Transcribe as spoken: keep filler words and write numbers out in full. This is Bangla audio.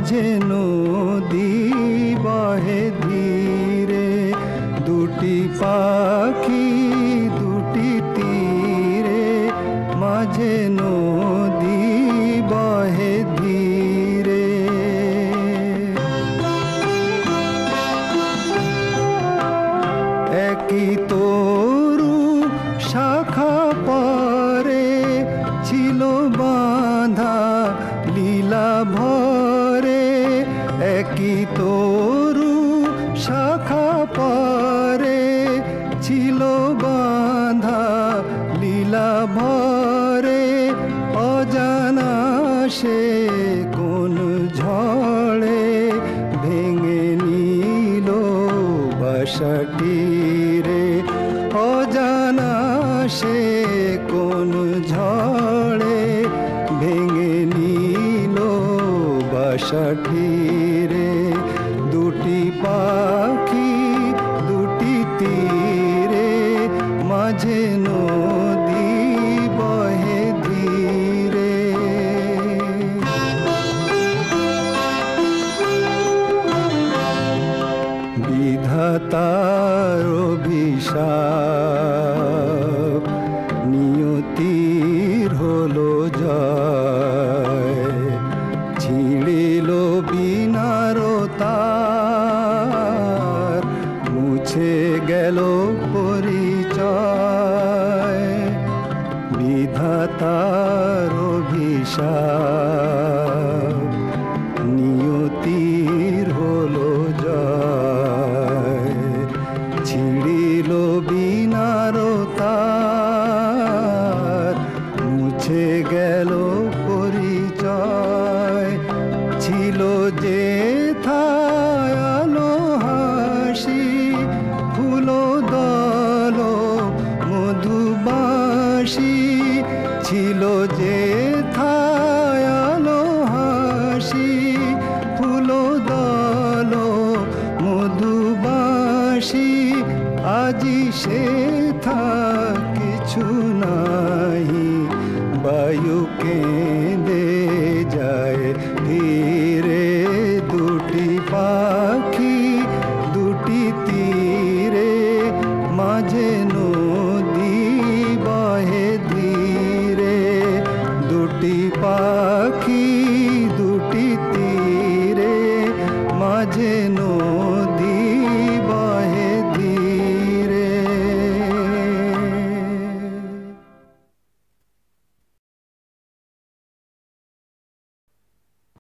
মাঝে নদী বহে ধীরে, দুটি পাখি দুটি তীরে, মাঝে নদী বহে ধীরে। একই তরু শাখা পরে ছিল বাঁধা লীলা ভরে, একই তরু শাখা পরে ছিল বাঁধা লীলা ভরে, অজানা সে কোন ঝড়ে ভেঙে নিল বাসাটি রে, অজানা সে কোন ঝড়ে ভেঙে নিল বাসাটি রে। দুটি পাখি দুটি তীরে, মাঝে নদী বহে ধীরে। বিধাতার অভিশাপ নিয়তির হলো জয়, ছিঁড়িল বিনার তার, মুছে গেল পরিচয়। বিধাতার অভিশাপ নিয়তির হলো জয়, ছিঁড়িল বিনার তার, মুছে গেল পরিচয়। ছিল যে থায় আলো হাসি, ফুল দল মধুবাসী, ছিল যে থায় আলো হাসি, ফুল দল মধুবাসী, আজি সে থা কিছু নাহি, বায়ু কেঁদে যায় ধীরে। দুটি পাখি দুটি তীরে, মাঝে নদী বহে ধীরে, দুটি পাখি দুটি তীরে, মাঝে নদী